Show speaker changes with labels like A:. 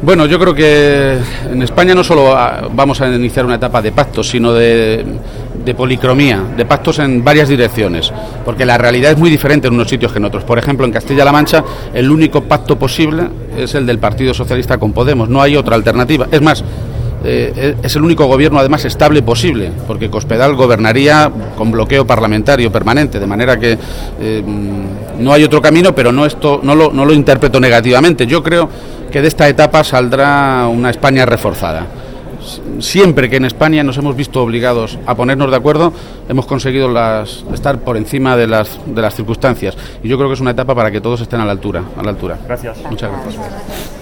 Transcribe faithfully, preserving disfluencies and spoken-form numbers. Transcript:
A: Bueno, yo creo que en España no solo vamos a iniciar una etapa de pactos, sino de, de policromía, de pactos en varias direcciones, porque la realidad es muy diferente en unos sitios que en otros. Por ejemplo, en Castilla-La Mancha, el único pacto posible es el del Partido Socialista con Podemos, no hay otra alternativa. Es más, eh, es el único gobierno además estable posible, porque Cospedal gobernaría con bloqueo parlamentario permanente, de manera que eh, no hay otro camino, pero no, esto, no, lo, no lo interpreto negativamente. Yo creo que de esta etapa saldrá una España reforzada. Siempre que en España nos hemos visto obligados a ponernos de acuerdo, hemos conseguido las, estar por encima de las, de las circunstancias. Y yo creo que es una etapa para que todos estén a la altura. A la altura.
B: Gracias.
A: Muchas gracias.